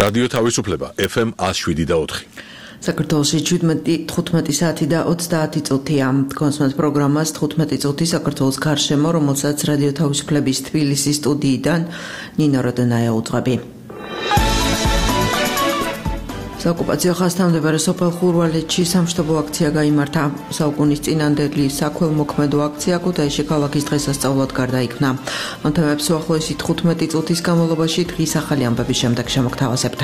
რადიო თავისუფლება FM 107.4. საქართველოში 15 საათი და 30 წუთია. კონსულტანტ პროგრამას 15 წუთი საქართველოს გარშემო, რომელსაც რადიო თავისუფლების თბილისის სტუდიიდან ნინო როდონაია უძღვები. საოკუპაციო ხაზთან მდებარე სოფელ ხურვალეთში სამშობლო აქცია გაიმართა. საუკუნის წინანდელი საქველმოქმედო აქცია ქუთაისში ქალაქის დღესასწაულად გარდაიქმნა. ამ თემებს უახლოესი 15 წუთის განმავლობაში დღის ახალი ამბების შემდეგ შემოგთავაზებთ.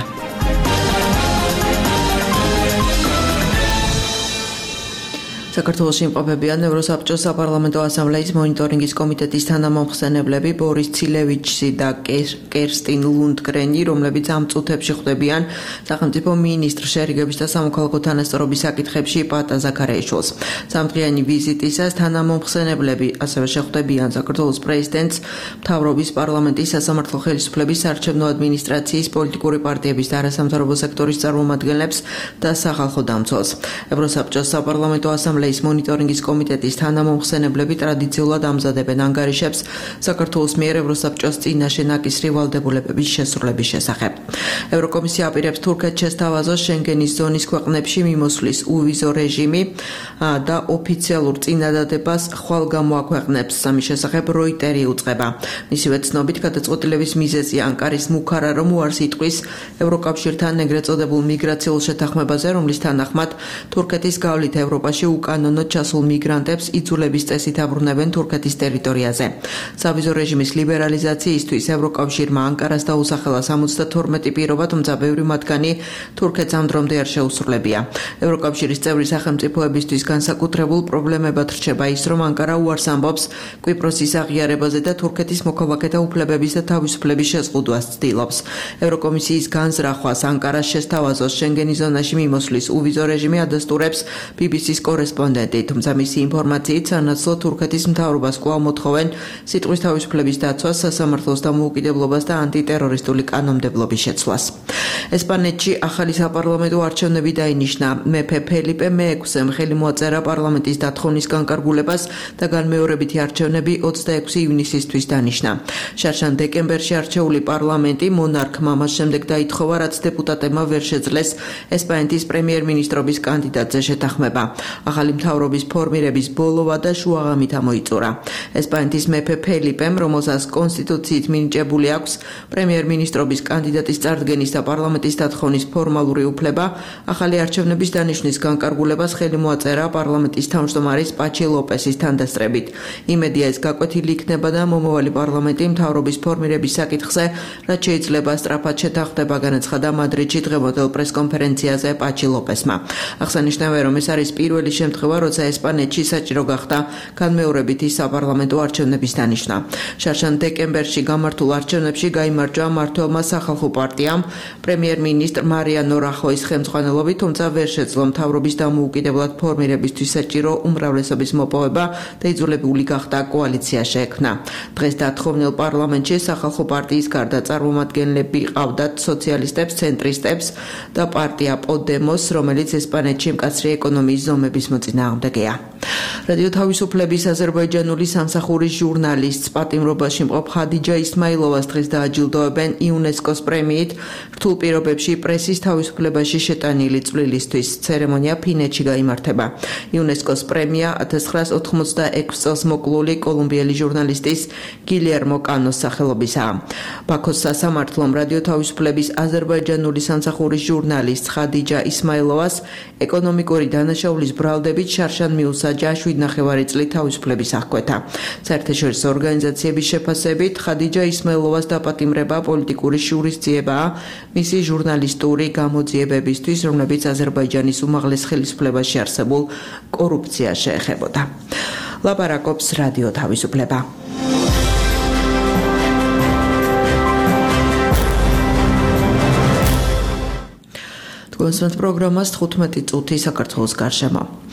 საქართველოში იმყოფებიან ევროსაბჭოს საპარლამენტო ასამბლეის მონიტორინგის კომიტეტის თანამომხსენებლები ბორის ცილევიჩი და კერსტინ ლუნდგრენი, რომლებიც ამ წუთებში ხვდებიან სახელმწიფო მინისტრ შერიგების და სამოქალაქო თანასწორობის საკითხებში პატა ზაქარიაშვილს. სამდღიანი ვიზიტისას თანამომხსენებლები ასევე შეხვდებიან საქართველოს პრეზიდენტს, მთავრობის, პარლამენტის, სასამართლო ხელისუფლების, საარჩევნო ადმინისტრაციის, პოლიტიკური პარტიების და არასამთავრობო სექტორის წარმომადგენლებს და სახალხო დამცველს. ევროსაბჭოს საპარლამენტო ასამბლეის მონიტორინგის კომიტეტის თანამომხსენებლები ტრადიციულად ამზადებენ ანგარიშებს საქართველოს მიერ ევროსაბჭოს წინაშე ნაკისრი ვალდებულებების შესრულების შესახებ. ევროკომისია აპირებს თურქეთს შესთავაზოს შენგენის ზონის ქვეყნებში მიმოსვლის უვიზო რეჟიმი და ოფიციალურ წინადადებას ხვალ გამოაქვეყნებს. ამის შესახებ როიტერი უწყება. მისივე ცნობით გადაწყვეტილების მიზეზი ანკარის მუქარა, რომ უარს იტყვის ევროკავშირთან ეგრეთ წოდებულ მიგრაციულ შეთანხმებაზე, რომლის თანახმად თურქეთის გავლით ევროპაში უკანონოდ ჩასულ მიგრანტებს იძულების წესით აბრუნებენ თურქეთის ტერიტორიაზე. სავიზო რეჟიმის ლიბერალიზაციისთვის ევროკავშირმა ანკარას დაუსახელა 72 პირობა, თუმცა ბევრი მათგანი თურქეთს ამ დრომდე არ შეუსრულებია. ევროკავშირის წევრი სახელმწიფოებისთვის განსაკუთრებულ პრობლემებად რჩება ის, რომ ანკარა უარს ამბობს კვიპროსის აღიარებაზე და თურქეთის მოქალაქეთა უფლებების და თავისუფლების შეზღუდვას ცდილობს. ევროკომისიის განზრახვას ანკარას შესთავაზოს შენგენის ზონაში მიმოსვლის უვიზო რეჟიმი ადასტურებს BBC-ის კორესპონდენტი, თუმცა მისი ინფორმაციით სანაცვლოდ თურქეთის მთავრობას კვლავ მოთხოვენ სიტყვის თავისუფლების დაცვას, სასამართლოს დამოუკიდებლობას და ანტიტერორისტული კანონმდებლობის შეცვლას. ესპანეთში ახალი საპარლამენტო არჩევნები დაინიშნა. მეფე ფელიპე მე-6-ემ ხელი მოაწერა პარლამენტის დათხოვნის განკარგულებას და განმეორებითი არჩევნები 26 ივნისისთვის დანიშნა. შარშან დეკემბერში არჩეული პარლამენტი მონარქმა მას შემდეგ დაითხოვა, რაც დეპუტატებმა ვერ შეძლეს ესპანეთის პრემიერ-მინისტრობის კანდიდატზე შეთანხმება. ახალი მთავრობის ფორმირების ბოლოვა და შუაღამით ამოიწურა. ესპანეთის მეფე ფელიპემ, რომელსაც კონსტიტუციით მინიჭებული აქვს პრემიერ-მინისტრობის კანდიდატის წარდგენის და პარლამენტის დათხოვნის ფორმალური უფლება, ახალი არჩევნების დანიშვნის განკარგულებას ხელი მოაწერა პარლამენტის თავმჯდომარის პაჩი ლოპესის თანდასწრებით. იმედია ეს გაკვეთილი იქნება და მომავალი პარლამენტი მთავრობის ფორმირების საკითხზე, რაც შეიძლება სწრაფად შეთანხმდება, განაცხადა მადრიდში დღევანდელ პრესკონფერენციაზე პაჩი ლოპესმა. აღსანიშნავია, რომ ეს არის პირველი შემთხვევა, როცა ესპანეთში საჭირო გახდა განმეორებითი საპარლამენტო არჩევნების დანიშვნა. შარშან დეკემბერში გამართულ არჩევნებში გაიმარჯვა მმართველმა სახალხო პარტიამ პრემიერ-მინისტრ მარიანო რახოის ხელმძღვანელობით, თუმცა ვერ შეძლო მთავრობის დამოუკიდებლად ფორმირებისთვის საჭირო უმრავლესობის მოპოვება და იძულებული გახდა კოალიცია შეექმნა. დღეს დათხოვნილ პარლამენტში სახალხო პარტიის გარდა წარმომადგენლები ყავდათ სოციალისტებს, ცენტრისტებს და პარტია პოდემოს, რომელიც ესპანეთში მკაცრი ეკონომიის ზომების მოწინააღმდეგეა. რადიო თავისუფლების აზერბაიჯანული სამსახურის ჟურნალისტს პატიმრობაში მყოფ ხადიჯა ისმაილოვას დღეს დააჯილდოებენ იუნესკოს პრემიით რთულ პირობებში პრესის თავისუფლებაში შეტანილი წვლილისთვის. ცერემონია ფინეთში გაიმართება. იუნესკოს პრემია 1986 წელს მოკლული კოლუმბიელი ჟურნალისტის გილიერმო კანოს სახელობისაა. ბაქოს სასამართლომ რადიო თავისუფლების აზერბაიჯანული სამსახურის ჟურნალისტ ხადიჯა ისმაილოვას ეკონომიკური დანაშაულის ბრალდებით შარშან მიუსაჯა 7,5 წლით თავისუფლების აღკვეთა. საერთაშორისო ორგანიზაციების შეფასებით ხადიჯა ისმაილოვას დაპატიმრება პოლიტიკური შურისძიებაა მისი ჟურნალისტური გამოძიებებისთვის, რომლებიც აზერბაიჯანის უმაღლეს ხელისუფლებაში არსებულ კორუფციას შეეხებოდა. ლაპარაკობს რადიო თავისუფლება. კონსულტანტ პროგრამას 15 წუთი საქართველოს გარშემო.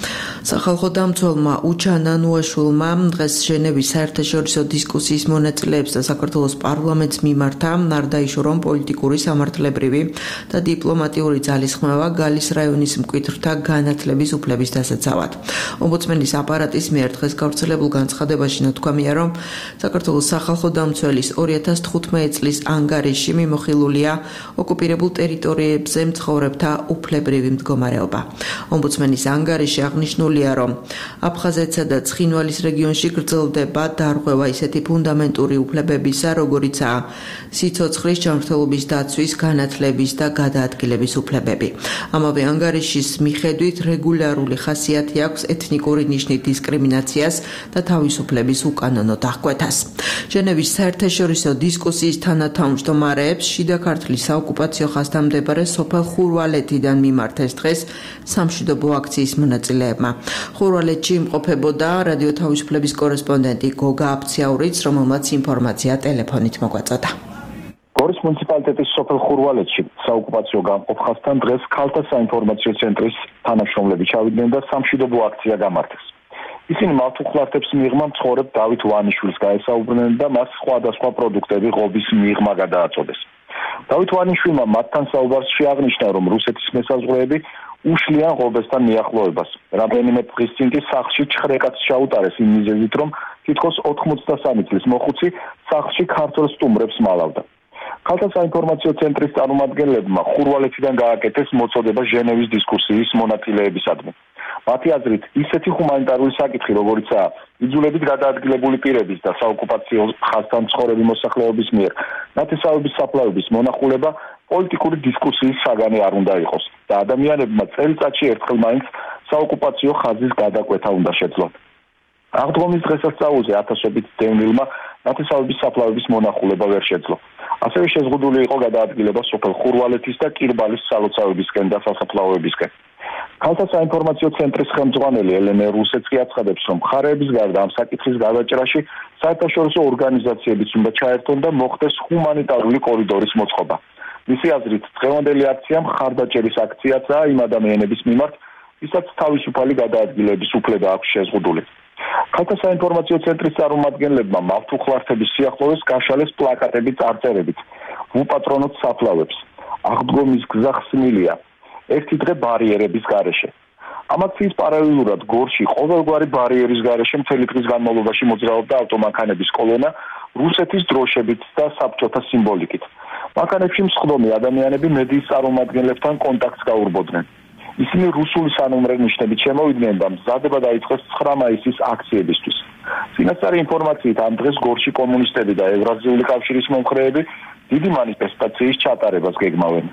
სახალხო დამცველმა უჩა ნანუაშვილმა დღეს ჟენევის საერთაშორისო დისკუსიის მონაწილეებს და საქართველოს პარლამენტს მიმართა ნარდაიშო, რომ პოლიტიკური, სამართლებრივი და დიპლომატიური ძალისხმევა გალის რაიონის მკვიდრთა განათლების უფლების დასაცავად. ომბუდსმენის აპარატის მიერ დღეს გავრცელებულ განცხადებაში ნათქვამია, რომ საქართველოს სახალხო დამცველის 2015 წლის ანგარიში მიმოხილულია ოკუპირებულ ტერიტორიებზე მცხოვრებთა უფლებრივი მდგომარეობა. ომბუდსმენის ანგარიში აღნიშნულია, რომ აფხაზეთსა და ცხინვალის რეგიონში გრძელდება დარღვევა ისეთი ფუნდამენტური უფლებებისა, როგორიცაა სიცოცხლის, ჯანმრთელობის დაცვის, განათლების და გადაადგილების უფლებები. ამავე ანგარიშის მიხედვით რეგულარული ხასიათი აქვს ეთნიკური ნიშნით დისკრიმინაციას და თავისუფლების უკანონო დახკვეთას. ჟენევის საერთაშორისო დისკუსიის თანათავმჯდომარეებს შიდა ქართლის საოკუპაციო ხაზთან მდებარე სოფელ ხურვალეთიდან მიმართეს დღეს სამშვიდობო აქციის მონაწილეებმა. ხურვალეთში იმყოფებოდა რადიო თავისუფლების კორესპონდენტი გოგა აფციაურიც, რომელმაც ინფორმაცია ტელეფონით მოგვაწოდა. გორის მუნიციპალიტეტის სოფელ ხურვალეთში საოკუპაციო გამყოფ ხაზთან დღეს ქალთა საინფორმაციო ცენტრის თანამშრომლები ჩავიდნენ და სამშვიდობო აქცია გამართეს. ისინი მავთუხლართებს მიღმა მცხოვრებ დავით ვანიშვილს გაესაუბრნენ და მას სხვადასხვა პროდუქტები ღობის მიღმა გადააწოდეს. დავით ვანიშვილმა მათთან საუბარში აღნიშნა, რომ რუსეთის მესაზღვრეები უშლიან ღობესთან მიახლოებას. რამდენიმე დღის წინ კი სახლში ჩხრეკაც ჩაუტარეს იმ მიზეზით, რომ თითქოს 83 წლის მოხუცი სახლში ქართველ სტუმრებს მალავდა. ქალთა საინფორმაციო ცენტრის წარმომადგენლებმა ხურვალეთიდან გააკეთეს მოწოდება ჟენევის დისკუსიის მონაწილეებისადმი. მათი აზრით, ისეთი ჰუმანიტარული საკითხი, როგორიცაა იძულებით გადაადგილებული პირების და საოკუპაციო ხაზთან მცხოვრები მოსახლეობის მიერ ნათესავების საფლავების მონახულება პოლიტიკური დისკუსიის საგანი არ უნდა იყოს და ადამიანებმა წელიწადში ერთხელ მაინც საოკუპაციო ხაზის გადაკვეთა უნდა შეძლონ. აღდგომის დღესასწაულზე ათასობით დევნილმა ნათესავების საფლავების მონახულება ვერ შეძლო. ასევე შეზღუდული იყო გადაადგილება სოფელ ხურვალეთის და კირბალის სალოცავებისკენ და სასაფლაოებისკენ. ქალთა საინფორმაციო ცენტრის ხელმძღვანელი ელენე რუსეცკი აცხადებს, რომ მხარეების გარდა ამ საკითხის გადაჭრაში საერთაშორისო ორგანიზაციებიც უნდა ჩაერთონ და მოხდეს ჰუმანიტარული კორიდორის მოწყობა. მისი აზრით, დღევანდელი აქცია მხარდაჭერის აქციაცაა იმ ადამიანების მიმართ, ვისაც თავისუფალი გადაადგილების უფლება აქვს შეზღუდული. ქალთა საინფორმაციო ცენტრის წარმომადგენლებმა მავთუხლართების სიახლოვეს გაშალეს პლაკატები წარწერებით ვუპატრონოთ საფლავებს. აღდგომის გზა ხსნილია ერთი დღე ბარიერების გარეშე. ამ აქციის პარალელურად გორში ყოველგვარი ბარიერის გარეშე მთელი დღის განმავლობაში მოძრაობდა ავტომანქანების კოლონა რუსეთის დროშებით და საბჭოთა სიმბოლიკით. მანქანებში მსხდომი ადამიანები მედიის წარმომადგენლებთან კონტაქტს გაურბოდნენ. ისინი რუსული სანომრე ნიშნებით შემოვიდნენ და მზადება დაიწყეს 9 მაისის აქციებისთვის. წინასწარი ინფორმაციით ამ დღეს გორში კომუნისტები და ევრაზიული კავშირის მომხრეები დიდი მანიფესტაციის ჩატარებას გეგმავენ.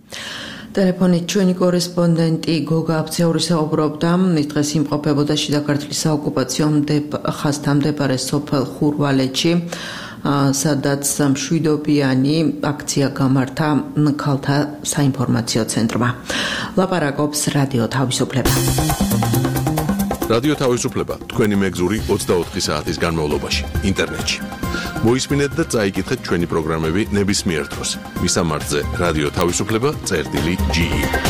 ტელეფონით ჩვენი კორესპონდენტი გოგა აფციაური საუბრობდა, ის დღეს იმყოფებოდა შიდა ქართლის საოკუპაციო ხაზთან მდებარე სოფელ ხურვალეთში, სადაც მშვიდობიანი აქცია გამართა ქალთა საინფორმაციო ცენტრმა. ლაპარაკობს რადიო თავისუფლება. რადიო თავისუფლება თქვენი მეგზური 24 საათის განმავლობაში ინტერნეტში. მოისმინეთ და წაიკითხეთ ჩვენი პროგრამები ნებისმიერ დროს. მისამართზე რადიო თავისუფლება.ge.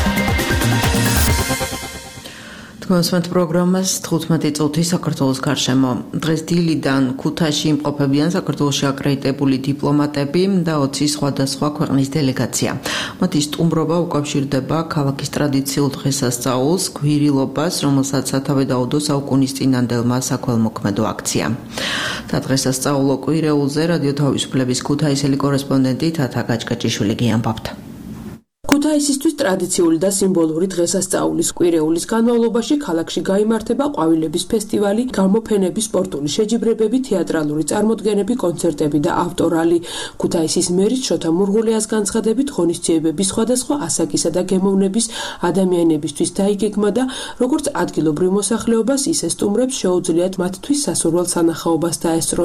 თქვენს პროგრამას 15 წუთი საქართველოს გარშემო. დღეს დილიდან ქუთაისში იმყოფებიან საქართველოში აკრედიტებული დიპლომატები და 20 სხვადასხვა ქვეყნის დელეგაცია. მათი სტუმრობა უკავშირდება ქალაქის ტრადიციულ დღესასწაულს, გვირილობას, რომელსაც სათავე დაუდო საუკუნის წინანდელმა საქველმოქმედო აქციამ. და დღესასწაულო კვირეულზე რადიო თავისუფლების ქუთაისელი კორესპონდენტი თათა გაჭკაჭიშვილი გიამბობთ. ქუთაისისთვის ტრადიციული და სიმბოლური დღესასწაულის კვირეულის განმავლობაში ქალაქში გაიმართება ყვავილების ფესტივალი, გამოფენები, სპორტული შეჯიბრებები, თეატრალური წარმოდგენები, კონცერტები და ავტორალი. ქუთაისის მერის შოთა მურღულიას განცხადებით, ღონისძიებების სხვადასხვა ასაკისა და გემოვნების ადამიანებისთვის დაიგეგმა და როგორც ადგილობრივ მოსახლეობას, ისე სტუმრებს შეუძლიათ მათთვის სასურველ სანახაობას დაესწრონ.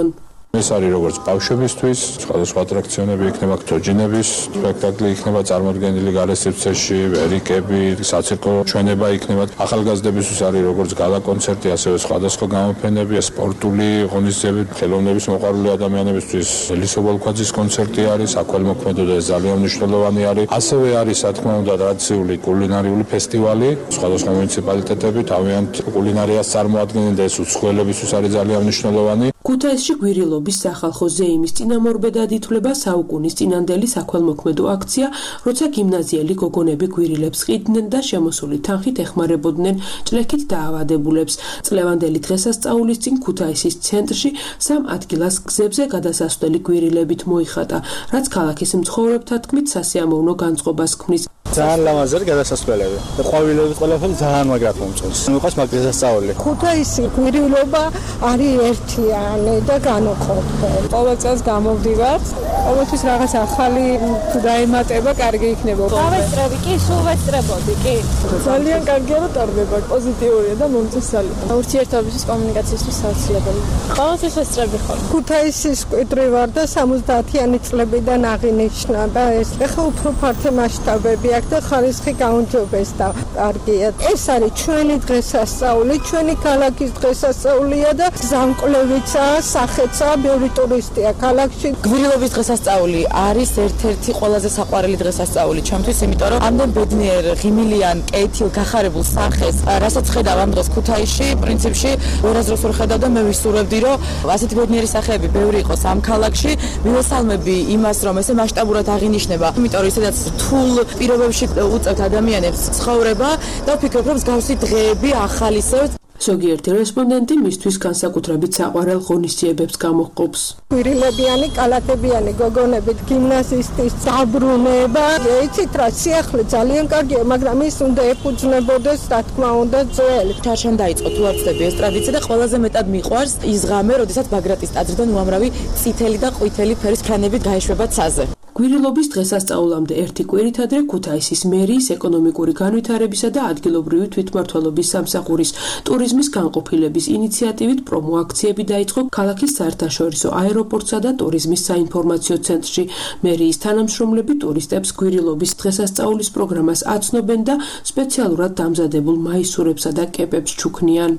ეს არის როგორც ბავშვებისთვის, სხვადასხვა ატრაქციონები იქნება, თოჯინების სპექტაკლი იქნება წარმოდგენილი გარე სივრცეში, ერიკები, საცირკო ჩვენება იქნება. ახალგაზრდებისთვის არის როგორც გალა კონცერტი, ასევე სხვადასხვა გამოფენები, სპორტული ღონისძიებები, ხელოვნების მოყვარული ადამიანებისთვის ელისო ბოლქვაძის კონცერტი არის, საქველმოქმედო და ძალიან მნიშვნელოვანი არის. ასევე არის, რა თქმა უნდა, ტრადიციული კულინარიული ფესტივალი, სხვადასხვა მუნიციპალიტეტები თავიანთ კულინარიას წარმოადგენენ და ეს უცხოელებისთვის არის ძალიან მნიშვნელოვანი. ქუთაისში გვირილობის სახალხო ზეიმის წინამორბედად ითვლება საუკუნის წინანდელი საქველმოქმედო აქცია, როცა გიმნაზიელი გოგონები გვირილებს ყიდნენ და შემოსული თანხით ეხმარებოდნენ ჭლექით დაავადებულებს. წლევანდელი დღესასწაულის წინ ქუთაისის ცენტრში 3 ადგილას გზებზე გადასასვლელი გვირილებით მოიხატა, რაც ქალაქის მცხოვრებთა თქმით სასიამოვნო განწყობას ქმნის. ძალიან ლამაზი გადასასვლელები და ყვავილები ყველაფერი ძალიან მაგრად მომწონს. მიყვარს მაგ დღესასწაული. ქუთაისი გვირილობა არის ერთიანი და განუყოფელი. ყოველ წელს გამოვდივართ. ყოველთვის რაღაც ახალი თუ დაემატება, კარგი იქნება. დავესწრები კი, სულ ვესწრებოდი კი. ძალიან კარგია რომ ტარდება, პოზიტიურია და მომწესალია. ურთიერთობისთვის კომუნიკაციისთვის საოცრებელი. ყოველთვის ვესწრები ხოლმე. ქუთაისის კვიტრი ვარ და 70-იანი წლებიდან აღინიშნა და ეს ახლა უფრო ფართო მასშტაბები აქვს და ხარისხი გაუმჯობესდა. კარგია. ეს არის ჩვენი დღესასწაული, ჩვენი ქალაქის დღესასწაულია და ზამკვლევიცაა, სახეცაა, ბევრი ტურისტია ქალაქში. გვირილობის დღესასწაული არის ერთ-ერთი ყველაზე საყვარელი დღესასწაული ჩემთვის, იმიტომ რომ ამდენ ბედნიერ, ღიმილიან, კეთილ, გახარებულ სახეს, რასაც ხედავ ამ დღეს ქუთაისში, პრინციპში ვერასდროს ვერ ხედავ და მე ვისურვებდი, რომ ასეთი ბედნიერი სახეები ბევრი იყოს ამ ქალაქში. მივესალმები იმას, რომ ესე მასშტაბურად აღინიშნება, იმიტომ რომ ისედაც რთულ პირობებში უწევთ ადამიანებს ცხოვრება და ვფიქრობ, რომ მსგავსი დღეები ახალისებს. ზოგიერთი რესპონდენტი მისთვის განსაკუთრებით საყვარელ ღონისძიებებს გამოჰყოფს. გვირილებიანი, კალათებიანი გოგონებით გიმნაზისტის დაბრუნება. იცით რა, სიახლე ძალიან კარგია, მაგრამ ის უნდა ეფუძნებოდეს, რა თქმა უნდა, ძველი. ჩარჩენ დაიწყო თუ არ ვწდები ეს ტრადიცია და ყველაზე მეტად მიყვარს ის ღამე, როდესაც ბაგრატის ტაძრიდან უამრავი წითელი და ყვითელი ფერის ფრანებით გაეშვება ცაზე. გვირილობის დღესასწაულამდე ერთი კვირით ადრე ქუთაისის მერიის ეკონომიკური განვითარებისა და ადგილობრივი თვითმმართველობის სამსახურის ტურიზმის განყოფილების ინიციატივით პრომო აქციები დაიწყო ქალაქის საერთაშორისო აეროპორტსა და ტურიზმის საინფორმაციო ცენტრში. მერიის თანამშრომლები ტურისტებს გვირილობის დღესასწაულის პროგრამას აცნობენ და სპეციალურად დამზადებულ მაისურებსა და კეპებს ჩუქნიან.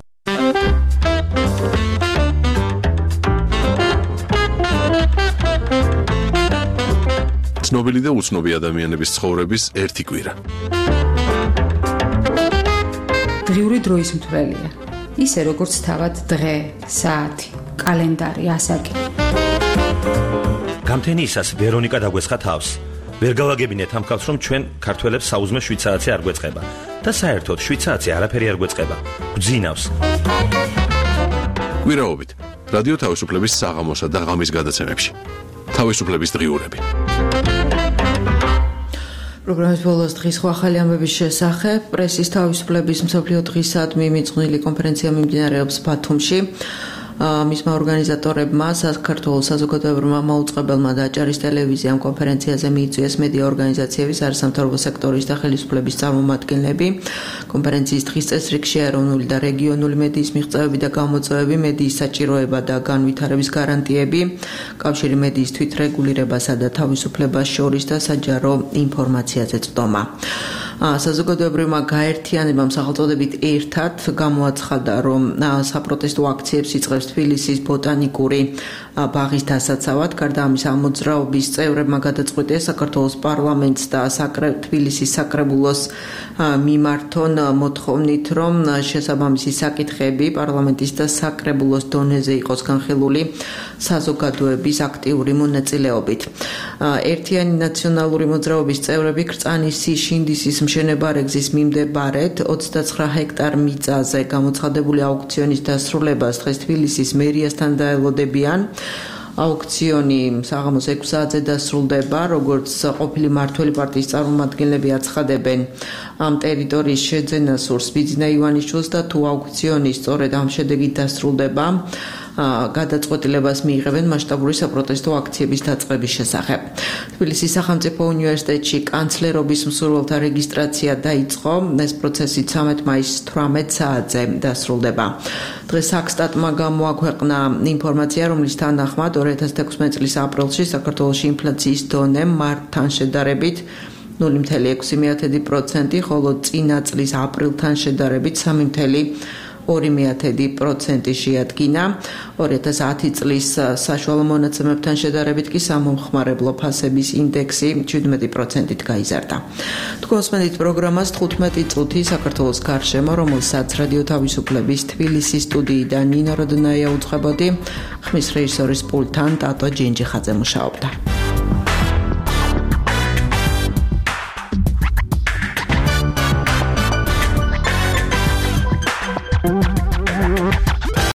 ცნობილი და უცნობი ადამიანების ცხოვრების ერთი კვირა. დღიური დროის მთვრელია. ისე როგორც თავად დღე, საათი, კალენდარი, ასაკი. გამთენიისას ვერონიკა დაგვესხა თავს. ვერ გავაგებინეთ ამ ხალხს, რომ ჩვენ ქართველებს საუზმე 7 საათი არ გვეწყება და საერთოდ 7 საათი არაფერი არ გვეწყება. გვძინავს. კვირაობით რადიო თავისუფლების საღამოსა და ღამის გადაცემებში. თავისუფლების დღიურები. პროგრამის ბოლოს დღის ახალი ამბების შესახებ პრესის თავისუფლების მსოფლიო დღისადმი მიძღვნილი კონფერენცია მიმდინარეობს ბათუმში. მისმა ორგანიზატორებმა საქართველოს საზოგადოებრივმა მაუწყებელმა და აჭარის ტელევიზიამ კონფერენციაზე მიიწვიეს მედია ორგანიზაციების, არასამთავრობო სექტორის და ხელისუფლების წარმომადგენლები. კონფერენციის დღის წესრიგში ეროვნული და რეგიონული მედიის მიღწევები და გამოწვევები, მედიის საჭიროება და განვითარების გარანტიები, კავშირი მედიის თვითრეგულირებასა და თავისუფლებას შორის და საჯარო ინფორმაციაზე წვდომა. საზოგადოებრივმა გაერთიანებამ სახელწოდებით ერთად გამოაცხადა, რომ საპროტესტო აქციებს იწყებს თბილისის ბოტანიკური ბაღის დასაცავად. გარდა ამისა, მოძრაობის წევრებმა გადაწყვიტეს საქართველოს პარლამენტს და თბილისის საკრებულოს მიმართონ მოთხოვნით, რომ შესაბამისი საკითხები პარლამენტის და საკრებულოს დონეზე იყოს განხილული საზოგადოების აქტიური მონაწილეობით. ერთიანი ნაციონალური მოძრაობის წევრები კრწანისის შინდისის მშენებარე-გზის მიმდებარედ 29 ჰექტარ მიწაზე გამოცხადებული აუქციონის დასრულებას დღეს თბილისის მერიასთან დაელოდებიან. აუქციონი საღამოს 6 საათზე დასრულდება, როგორც ყოფილი მმართველი პარტიის წარმომადგენლები აცხადებენ. ამ ტერიტორიის შეძენას სურს ბიძინა ივანიშვილს და თუ აუქციონი სწორედ ამ შედეგით დასრულდება, გადაწყვეტილებას მიიღებენ მასშტაბური საპროტესტო აქციების დაწყების შესახებ. თბილისის სახელმწიფო უნივერსიტეტში კანცლერობის მსურველთა რეგისტრაცია დაიწყო. ეს პროცესი 13 მაისის 18 საათზე დასრულდება. დღეს საქსტატმა გამოაქვეყნა ინფორმაცია, რომლის თანახმად 2016 წლის aprilში საქართველოში ინფლაციის დონე მარტთან შედარებით 0.6%, ხოლო წინა წლის აპრილთან შედარებით 3.2% შეადგინა. 2010 წლის საშუალო მონაცემებთან შედარებით კი სამომხმარებლო ფასების ინდექსი 17%-ით გაიზარდა. თქვენსმენით პროგრამას 15 წუთი საქართველოს გარშემო, რომელსაც რადიო თავისუფლების თბილისის სტუდიიდან ნინო როდნაია უძღვებოდი, ხმის რეჟისორის პულტთან ტატო ჯინჯიხაძე მუშაობდა.